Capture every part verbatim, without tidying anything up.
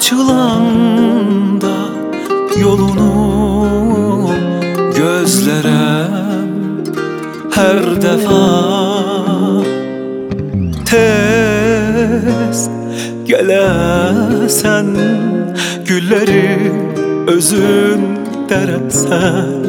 açılanda yolunu gözlerem her defa tez gelesen, gülleri özün deresen.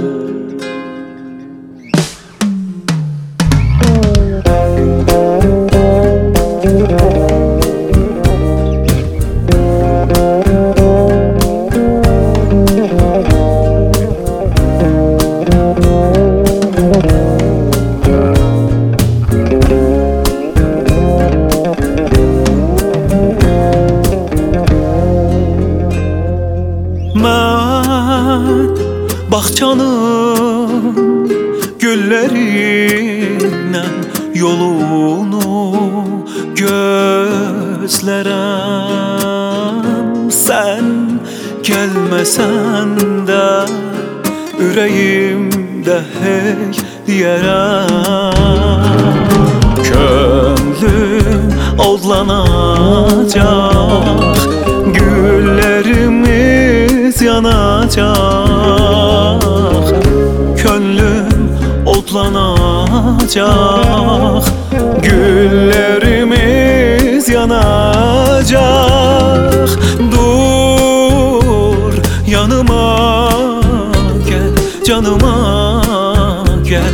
Mən bağçanın güllərindən yolunu gözlərəm. Sən gəlməsən də ürəyimdə hey deyərəm, könlüm odlanacaq, güllərimiz yanacaq, könlüm odlanacaq, güllərimiz yanacaq. Dur yanıma gel, canıma gel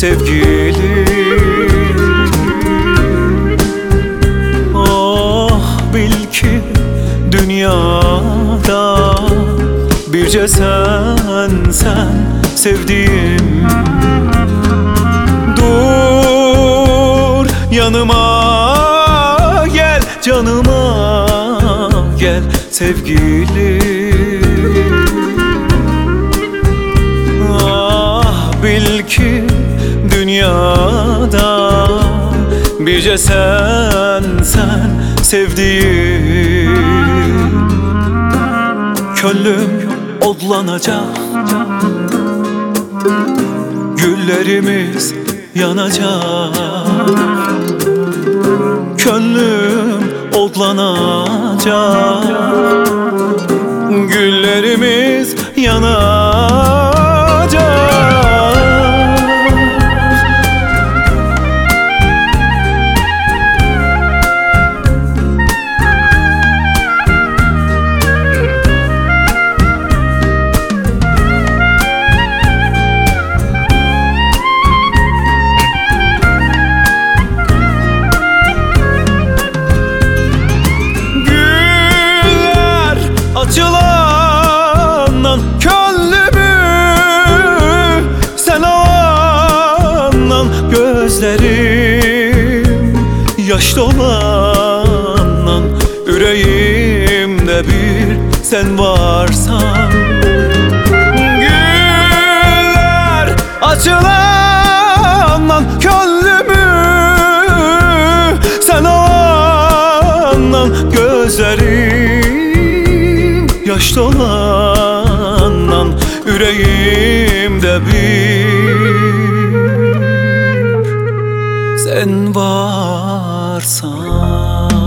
sevgilim. Oh bil ki dünyada birce sen, sen sevdiğim. Dur yanıma gel, canıma gel sevgilim. Ah bil ki dünyada birce sen, sen sevdiğim. Könlüm odlanacak, güllerimiz yanacak, könlüm odlanacak, güllerimiz yanacak. Açılandan könlümü sen alandan, gözlerim yaş dolandan, yüreğimde bir sen varsan. Güller açılandan könlümü sen alandan, gözlerim yaş dolanan, yüreğimde bir sen varsan.